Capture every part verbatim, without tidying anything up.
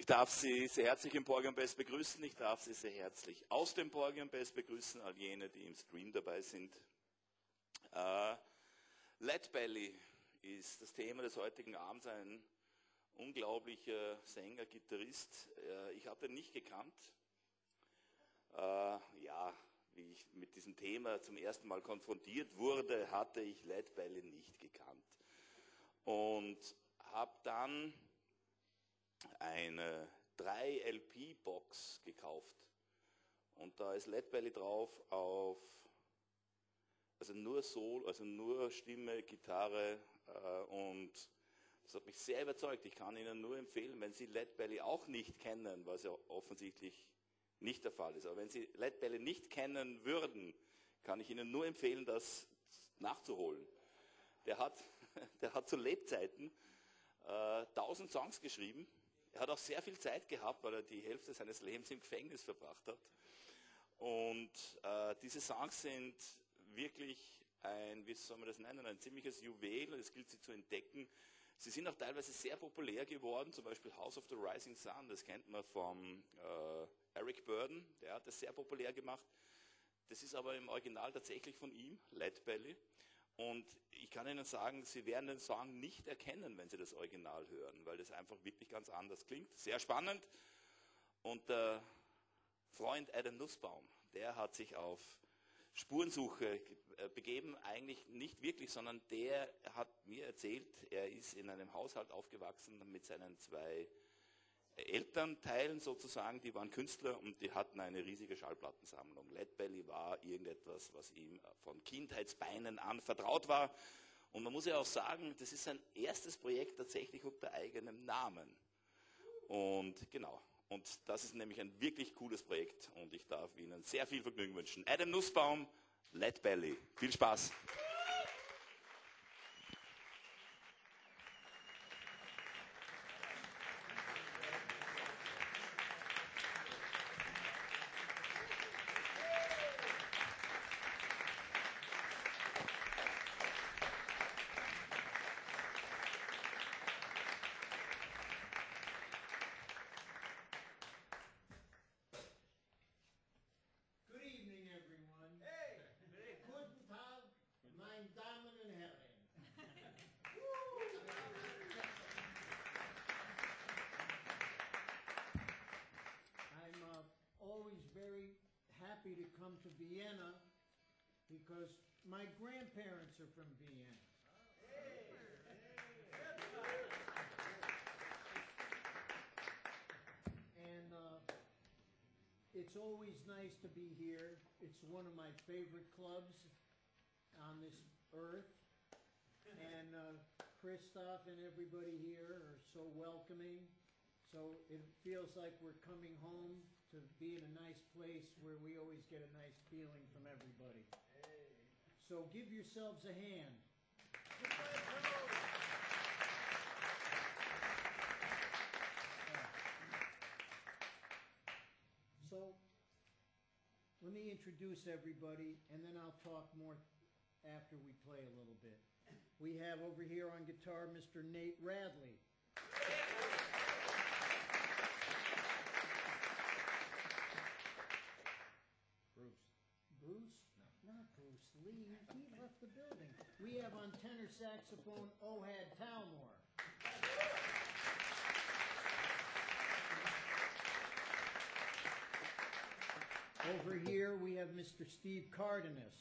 Ich darf Sie sehr herzlich im Borgianbest begrüßen. Ich darf Sie sehr herzlich aus dem Borgianbest begrüßen, all jene, die im Stream dabei sind. Äh, Lead Belly ist das Thema des heutigen Abends, ein unglaublicher Sänger, Gitarrist. Äh, ich habe ihn nicht gekannt. Äh, ja, wie ich mit diesem Thema zum ersten Mal konfrontiert wurde, hatte ich Lead Belly nicht gekannt. Und habe dann eine drei L P-Box gekauft und da ist Lead Belly drauf auf, also nur Solo, also nur Stimme, Gitarre äh, und das hat mich sehr überzeugt. Ich kann Ihnen nur empfehlen, wenn Sie Lead Belly auch nicht kennen, was ja offensichtlich nicht der Fall ist, aber wenn Sie Lead Belly nicht kennen würden, kann ich Ihnen nur empfehlen, das nachzuholen. Der hat, der hat zu Lebzeiten äh, tausend Songs geschrieben. Er hat auch sehr viel Zeit gehabt, weil er die Hälfte seines Lebens im Gefängnis verbracht hat. Und äh, diese Songs sind wirklich ein, wie soll man das nennen, ein ziemliches Juwel, und es gilt sie zu entdecken. Sie sind auch teilweise sehr populär geworden, zum Beispiel House of the Rising Sun, das kennt man vom äh, Eric Burdon, der hat das sehr populär gemacht. Das ist aber im Original tatsächlich von ihm, Lead Belly. Und ich kann Ihnen sagen, Sie werden den Song nicht erkennen, wenn Sie das Original hören, weil das einfach wirklich ganz anders klingt. Sehr spannend. Und der Freund Adam Nussbaum, der hat sich auf Spurensuche begeben, eigentlich nicht wirklich, sondern der hat mir erzählt, er ist in einem Haushalt aufgewachsen mit seinen zwei Elternteilen sozusagen, die waren Künstler und die hatten eine riesige Schallplattensammlung. Lead Belly war irgendetwas, was ihm von Kindheitsbeinen an vertraut war. Und man muss ja auch sagen, das ist sein erstes Projekt tatsächlich unter eigenem Namen. Und genau, und das ist nämlich ein wirklich cooles Projekt und ich darf Ihnen sehr viel Vergnügen wünschen. Adam Nussbaum, Lead Belly. Viel Spaß! To come to Vienna because my grandparents are from Vienna. And uh, it's always nice to be here. It's one of my favorite clubs on this earth. And uh, Christoph and everybody here are so welcoming. So it feels like we're coming home to be in a nice place where we always get a nice feeling from everybody. Hey. So give yourselves a hand. So let me introduce everybody and then I'll talk more after we play a little bit. We have over here on guitar Mister Nate Radley. Bruce? No. Not Bruce Lee. He left the building. We have on tenor saxophone Ohad Talmor. Over here we have Mister Steve Cardenas.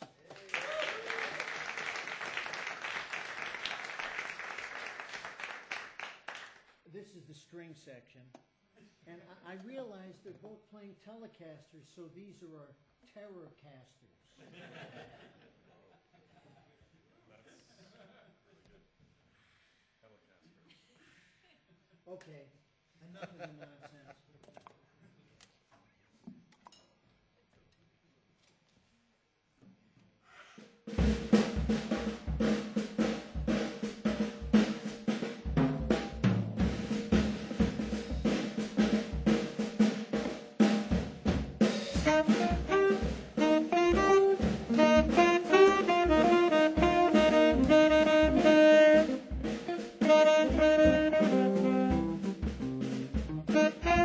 This is the string section. And I, I realize they're both playing Telecasters, so these are our Terrorcasters. Okay, enough of the nonsense. Thank you.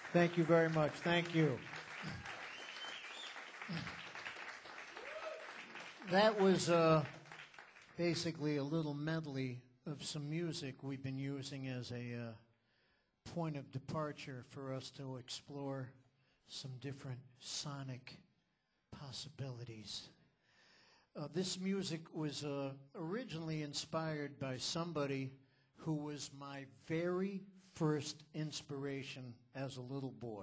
Thank you very much. Thank you. That was uh, basically a little medley of some music we've been using as a uh, point of departure for us to explore some different sonic possibilities. Uh, this music was uh, originally inspired by somebody who was my very first inspiration as a little boy.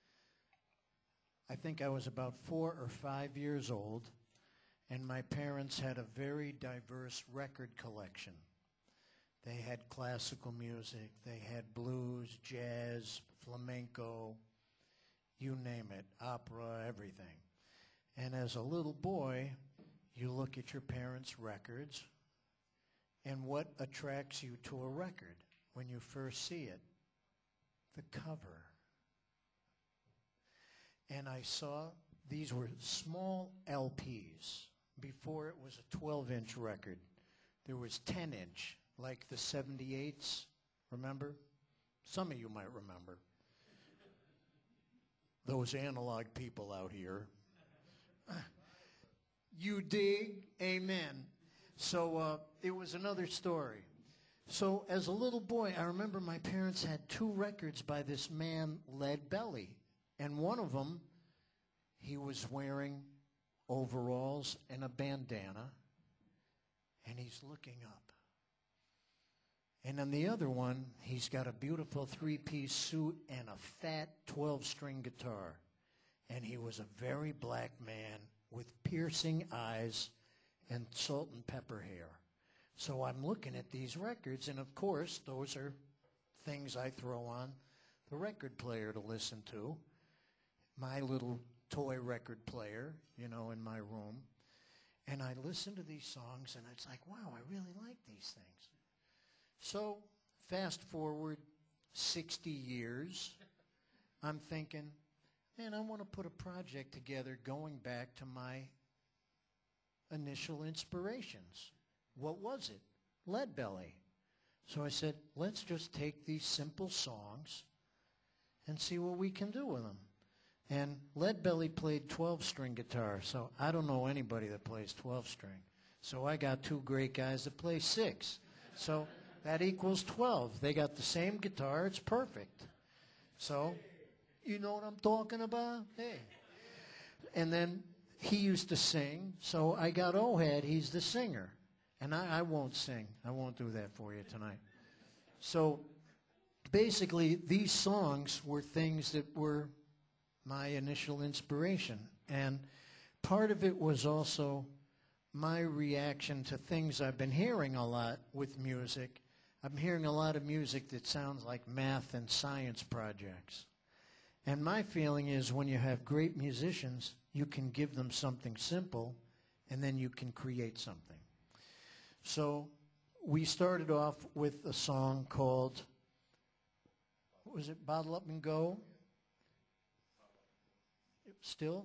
I think I was about four or five years old, and my parents had a very diverse record collection. They had classical music, they had blues, jazz, flamenco, you name it, opera, everything. And as a little boy, you look at your parents' records, and what attracts you to a record when you first see it? The cover. And I saw these were small L Ps. Before it was a twelve-inch record. There was ten-inch, like the seventy-eights, remember? Some of you might remember. Those analog people out here. You dig? Amen. So uh, it was another story. So as a little boy, I remember my parents had two records by this man, Lead Belly. And one of them, he was wearing overalls and a bandana, and he's looking up. And on the other one, he's got a beautiful three-piece suit and a fat twelve-string guitar. And he was a very black man with piercing eyes and salt and pepper hair. So I'm looking at these records, and of course, those are things I throw on the record player to listen to. My little toy record player, you know, in my room. And I listen to these songs, and it's like, wow, I really like these things. So fast forward sixty years, I'm thinking, man, I want to put a project together going back to my initial inspirations. What was it? Lead Belly. So I said, let's just take these simple songs and see what we can do with them. And Lead Belly played twelve-string guitar, so I don't know anybody that plays twelve-string. So I got two great guys that play six. So that equals twelve. They got the same guitar. It's perfect. So you know what I'm talking about? Hey. And then he used to sing, so I got Ohad. He's the singer. And I, I won't sing. I won't do that for you tonight. So basically, these songs were things that were my initial inspiration. And part of it was also my reaction to things I've been hearing a lot with music. I'm hearing a lot of music that sounds like math and science projects. And my feeling is when you have great musicians, you can give them something simple, and then you can create something. So we started off with a song called, what was it, Bottle Up and Go? Still?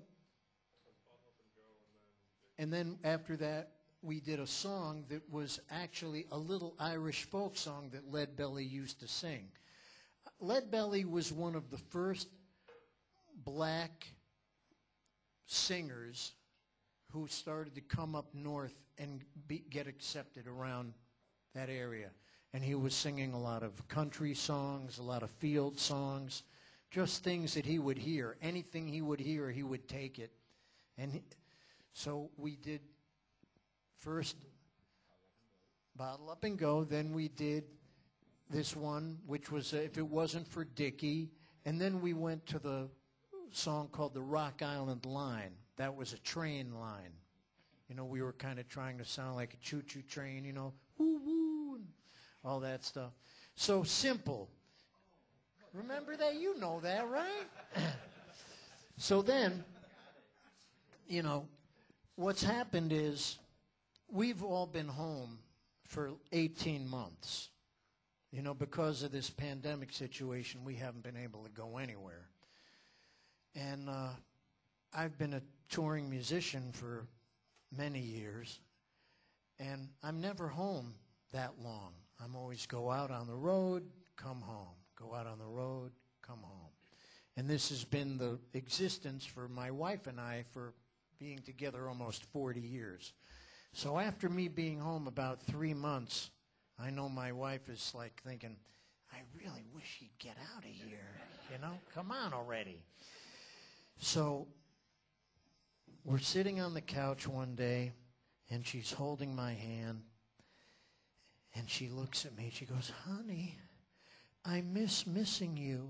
And then after that, we did a song that was actually a little Irish folk song that Lead Belly used to sing. Lead Belly was one of the first black singers who started to come up north and be, get accepted around that area. And he was singing a lot of country songs, a lot of field songs, just things that he would hear. Anything he would hear, he would take it. And he, so we did first Bottle Up and Go. Then we did this one, which was uh, If It Wasn't for Dickie. And then we went to the song called the Rock Island Line. That was a train line. You know, we were kind of trying to sound like a choo-choo train, you know, woo-woo, and all that stuff. So simple. Remember that? You know that, right? So then, you know, what's happened is we've all been home for eighteen months. You know, because of this pandemic situation, we haven't been able to go anywhere. And uh, I've been a touring musician for many years, and I'm never home that long. I'm always go out on the road, come home. Go out on the road, come home. And this has been the existence for my wife and I for being together almost forty years. So after me being home about three months, I know my wife is like thinking, I really wish he'd get out of here, you know? Come on already. So we're sitting on the couch one day, and she's holding my hand, and she looks at me, she goes, honey, I miss missing you.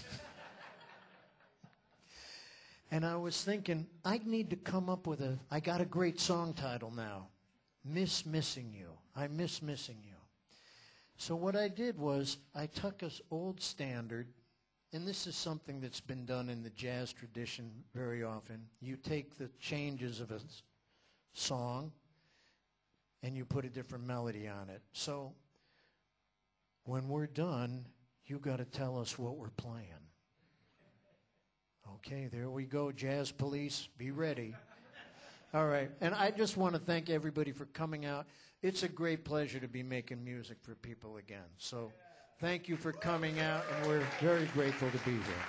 And I was thinking, I need to come up with a, I got a great song title now, Miss Missing You. I miss missing you. So what I did was I took an old standard, and this is something that's been done in the jazz tradition very often. You take the changes of a s- song, and you put a different melody on it. So when we're done, you got to tell us what we're playing. Okay, there we go, Jazz Police, be ready. All right, and I just want to thank everybody for coming out. It's a great pleasure to be making music for people again. So thank you for coming out, and we're very grateful to be here.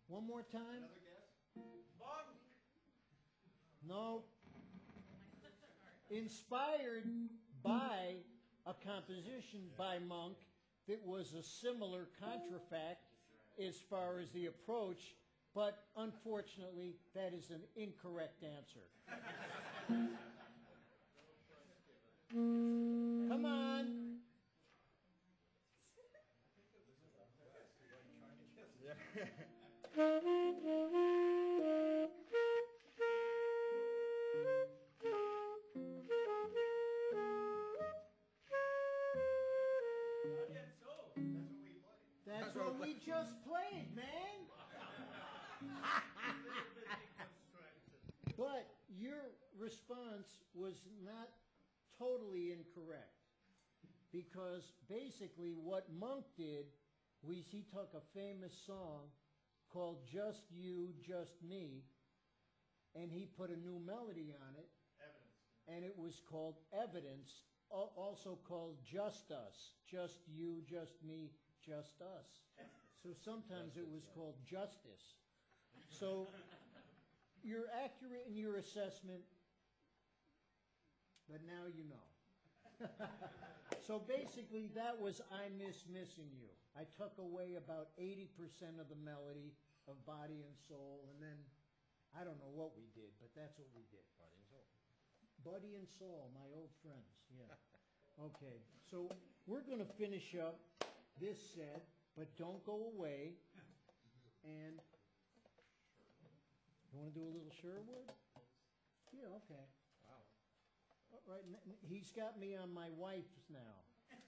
One more time? No. Inspired by a composition by Monk that was a similar contrafact as far as the approach, but unfortunately, that is an incorrect answer. Come on. That's what we just played, man. But your response was not totally incorrect, because basically what Monk did was he took a famous song called Just You, Just Me, and he put a new melody on it. Evidence. And it was called Evidence, also called Just Us. Just You, Just Me, Just Us. So sometimes it was called Justice. So you're accurate in your assessment, but now you know. So basically that was I Miss Missing You. I took away about eighty percent of the melody of Body and Soul, and then I don't know what we did, but that's what we did. Body and soul. Body and Soul, my old friends, yeah. Okay, so we're going to finish up this set, but don't go away. And you want to do a little Sherwood? Yeah, okay. Wow. All right, n- n- he's got me on my wife's now.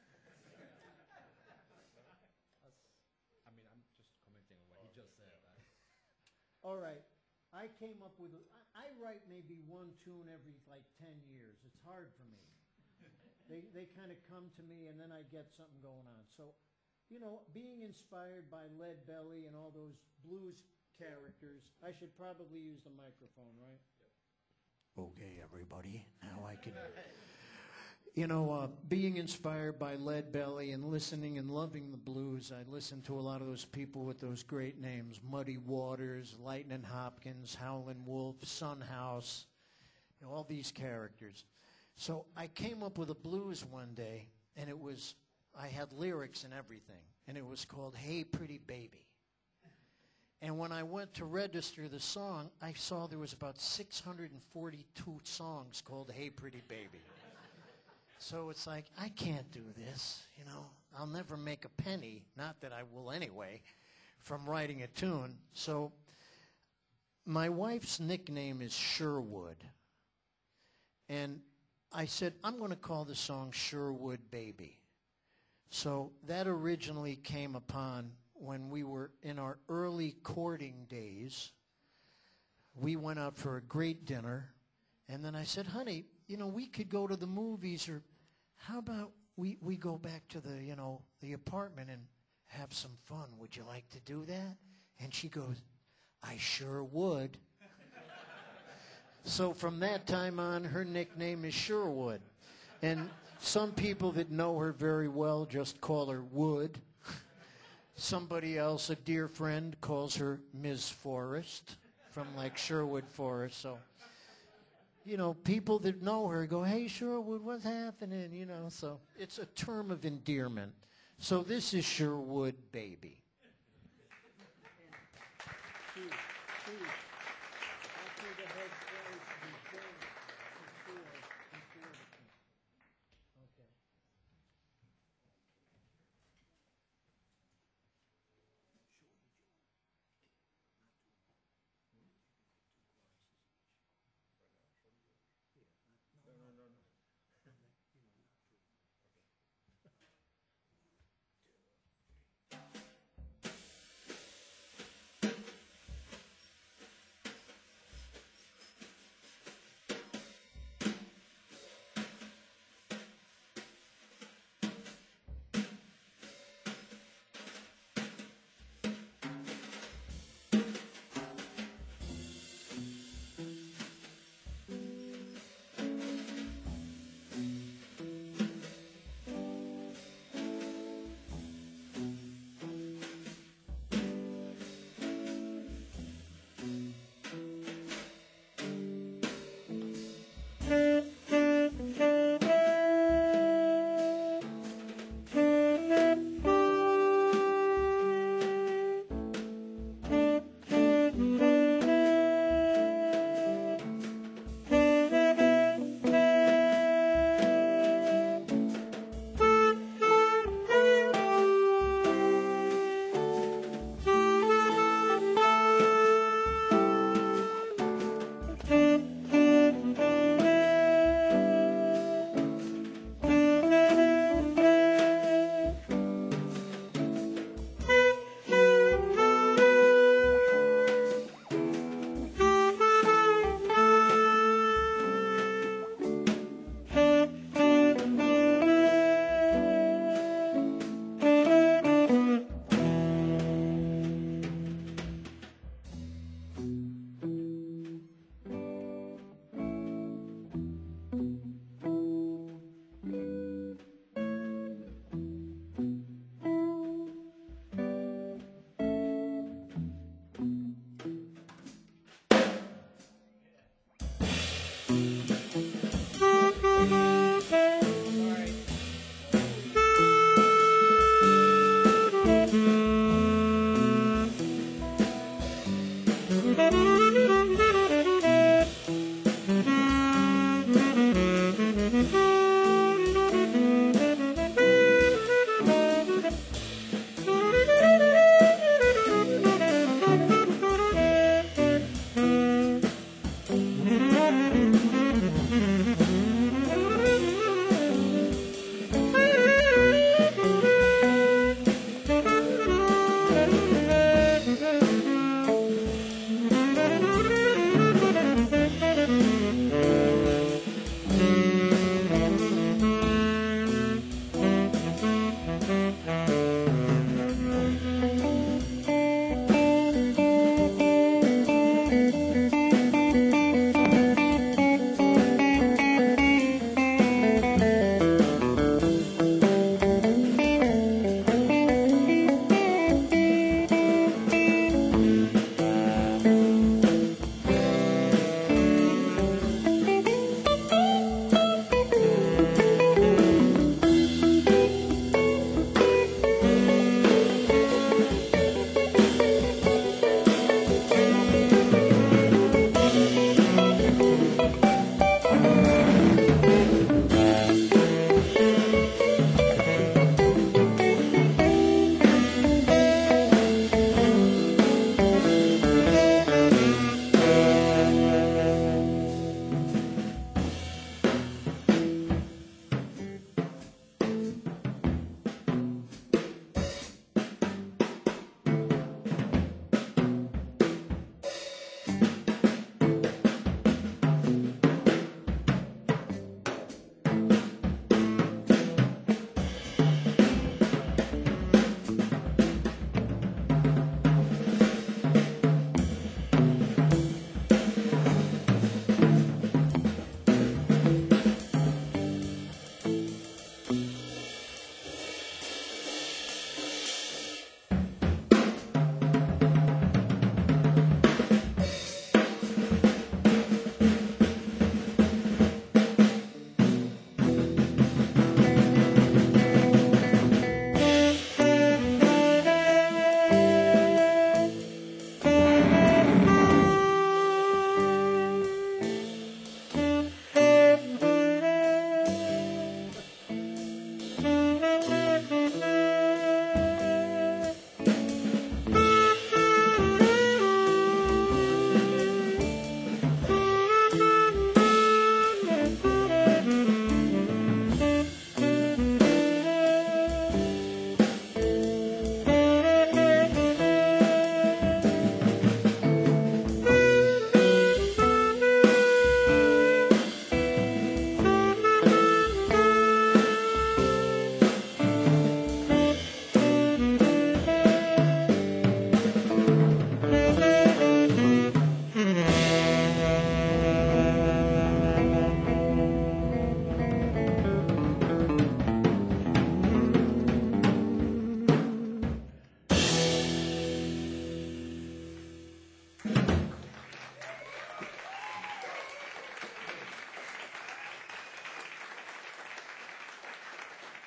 That's, I mean, I'm just commenting on what he just said. I, All right, I came up with, a, I, I write maybe one tune every like ten years. It's hard for me. They, they kind of come to me and then I get something going on. So, you know, being inspired by Lead Belly and all those blues characters, I should probably use the microphone, right? Yep. Okay, everybody, now I can... You know, uh, being inspired by Lead Belly and listening and loving the blues, I listen to a lot of those people with those great names, Muddy Waters, Lightning Hopkins, Howlin' Wolf, Son House, you know, all these characters. So I came up with a blues one day, and it was, I had lyrics and everything, and it was called Hey Pretty Baby. And when I went to register the song, I saw there was about six hundred forty-two songs called Hey Pretty Baby. So it's like, I can't do this, you know. I'll never make a penny, not that I will anyway, from writing a tune. So my wife's nickname is Sherwood. And I said, I'm going to call the song Sherwood Baby. So that originally came upon when we were in our early courting days. We went out for a great dinner, and then I said, honey, you know, we could go to the movies, or how about we, we go back to the, you know, the apartment and have some fun. Would you like to do that? And she goes, I sure would. So from that time on, her nickname is Sherwood. And some people that know her very well just call her Wood. Somebody else, a dear friend, calls her Miz Forrest from like Sherwood Forest. So, you know, people that know her go, hey, Sherwood, what's happening? You know, so it's a term of endearment. So this is Sherwood Baby.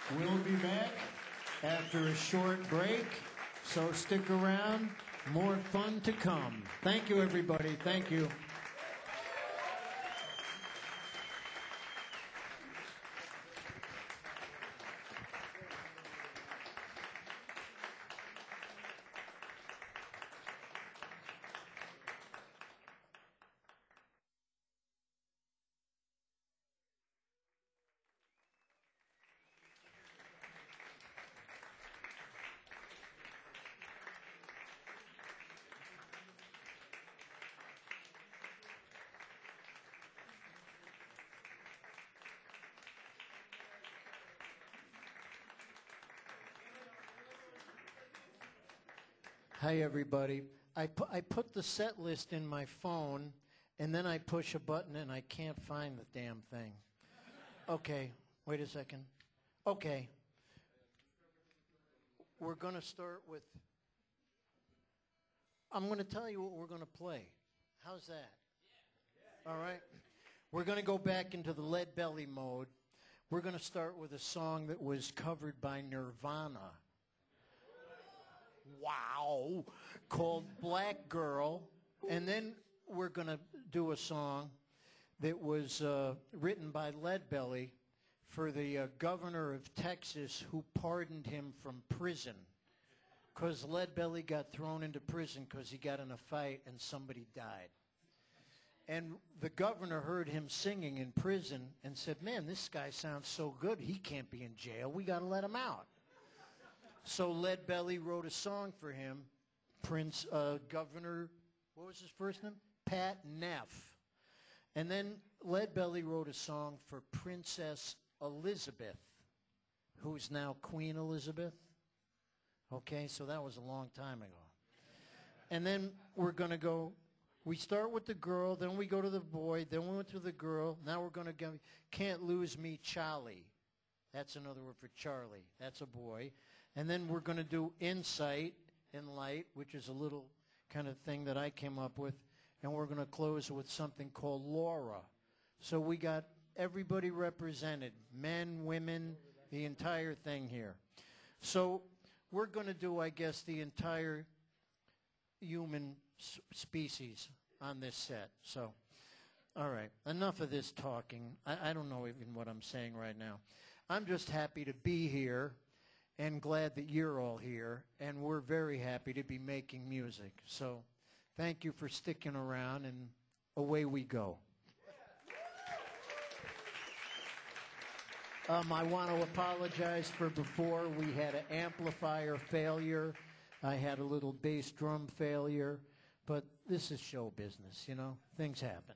We'll be back after a short break, so stick around. More fun to come. Thank you, everybody. Thank you. Hi, everybody. I, pu- I put the set list in my phone, and then I push a button, and I can't find the damn thing. Okay, wait a second. Okay. We're going to start with... I'm going to tell you what we're going to play. How's that? All right. We're going to go back into the Lead Belly mode. We're going to start with a song that was covered by Nirvana. Wow, called Black Girl. And then we're going to do a song that was uh, written by Leadbelly for the uh, governor of Texas who pardoned him from prison. Because Leadbelly got thrown into prison because he got in a fight and somebody died. And the governor heard him singing in prison and said, man, this guy sounds so good, he can't be in jail. We got to let him out. So Leadbelly wrote a song for him, Prince, uh, Governor, what was his first name? Pat Neff. And then Leadbelly wrote a song for Princess Elizabeth, who's now Queen Elizabeth. Okay, so that was a long time ago. And then we're going to go, we start with the girl, then we go to the boy, then we went to the girl, now we're going to go, Can't Lose Me, Charlie. That's another word for Charlie. That's a boy. And then we're going to do Insight and Light, which is a little kind of thing that I came up with. And we're going to close with something called Laura. So we got everybody represented, men, women, the entire thing here. So we're going to do, I guess, the entire human s- species on this set. So, all right, enough of this talking. I, I don't know even what I'm saying right now. I'm just happy to be here. And glad that you're all here, and we're very happy to be making music. So thank you for sticking around, and away we go. Um, I want to apologize for before. We had an amplifier failure. I had a little bass drum failure. But this is show business, you know. Things happen.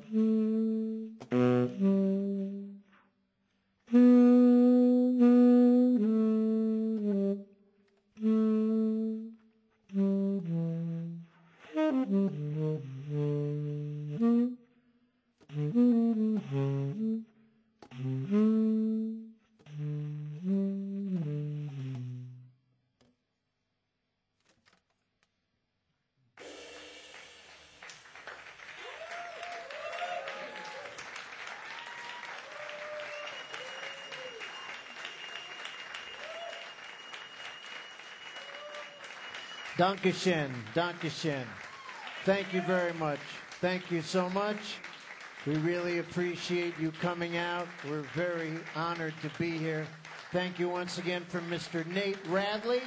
Dankeschön, Dankeschön. Thank you very much. Thank you so much. We really appreciate you coming out. We're very honored to be here. Thank you once again from Mister Nate Radley,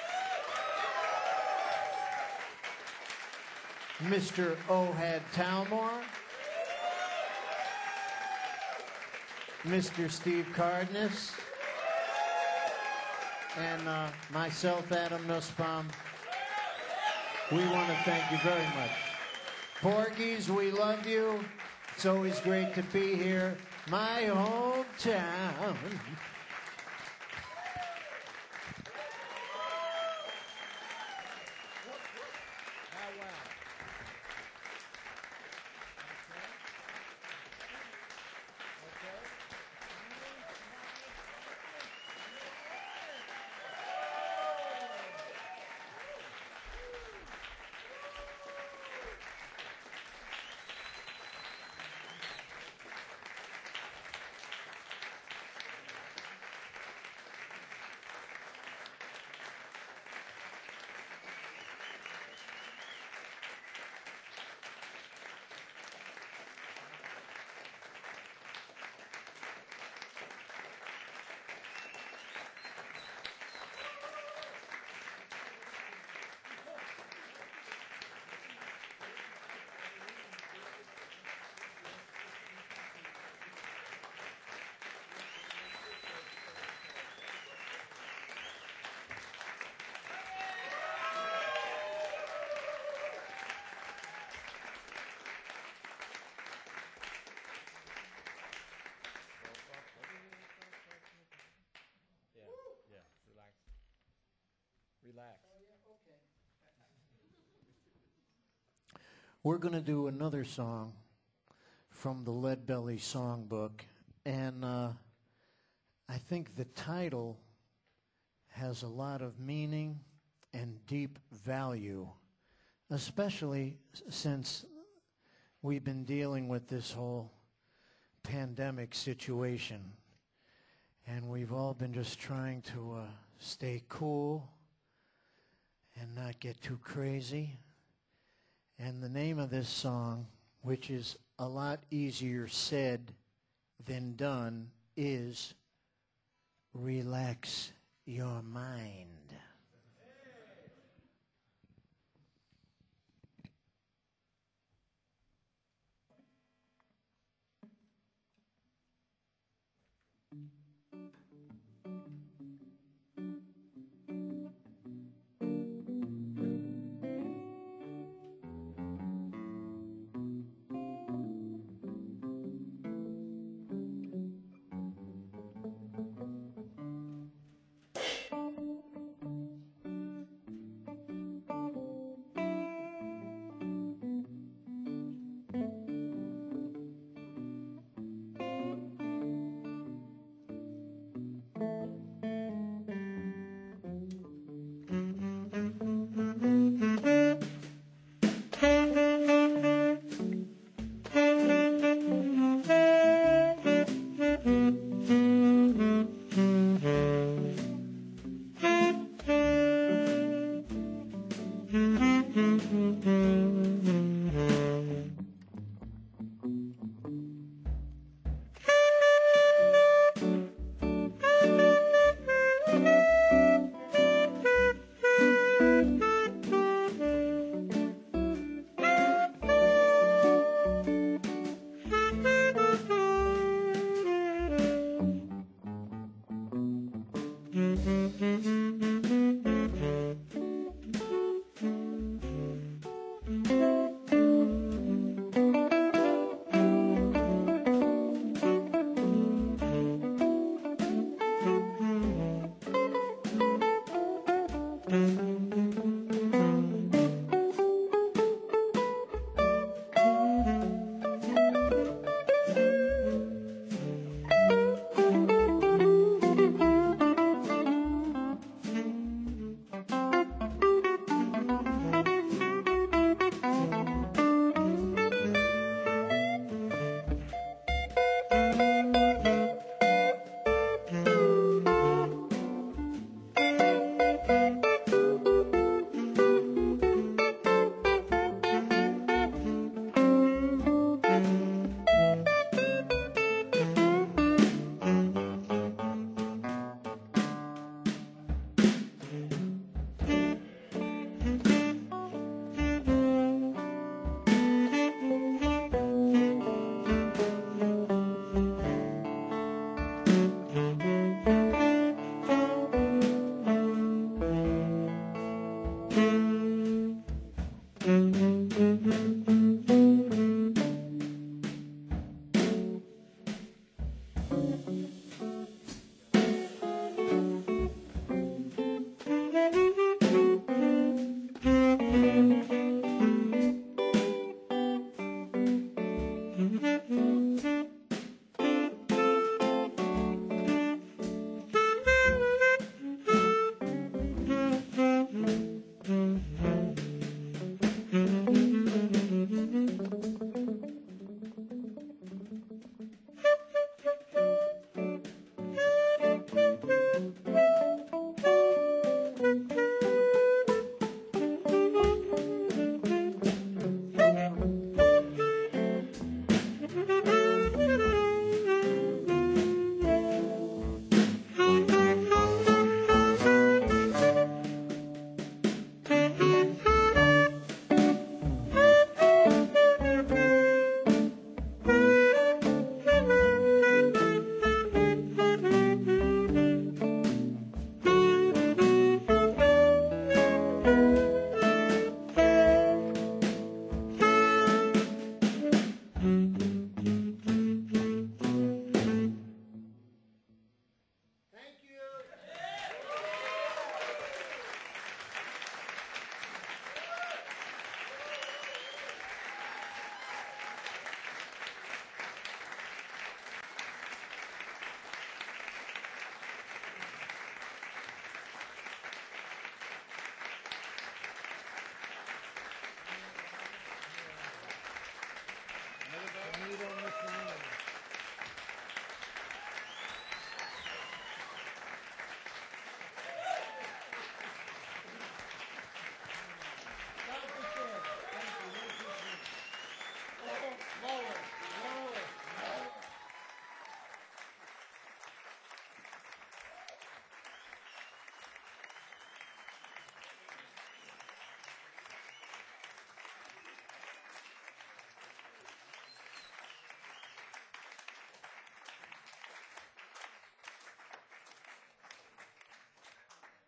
Mister Ohad Talmor, Mister Steve Cardenas, and uh, myself, Adam Nussbaum. We want to thank you very much. Porgies, we love you. It's always great to be here. My hometown. Relax. We're going to do another song from the Lead Belly Songbook, and uh, I think the title has a lot of meaning and deep value, especially since we've been dealing with this whole pandemic situation, and we've all been just trying to uh, stay cool and not get too crazy. And the name of this song, which is a lot easier said than done, is Relax Your Mind. Thank you.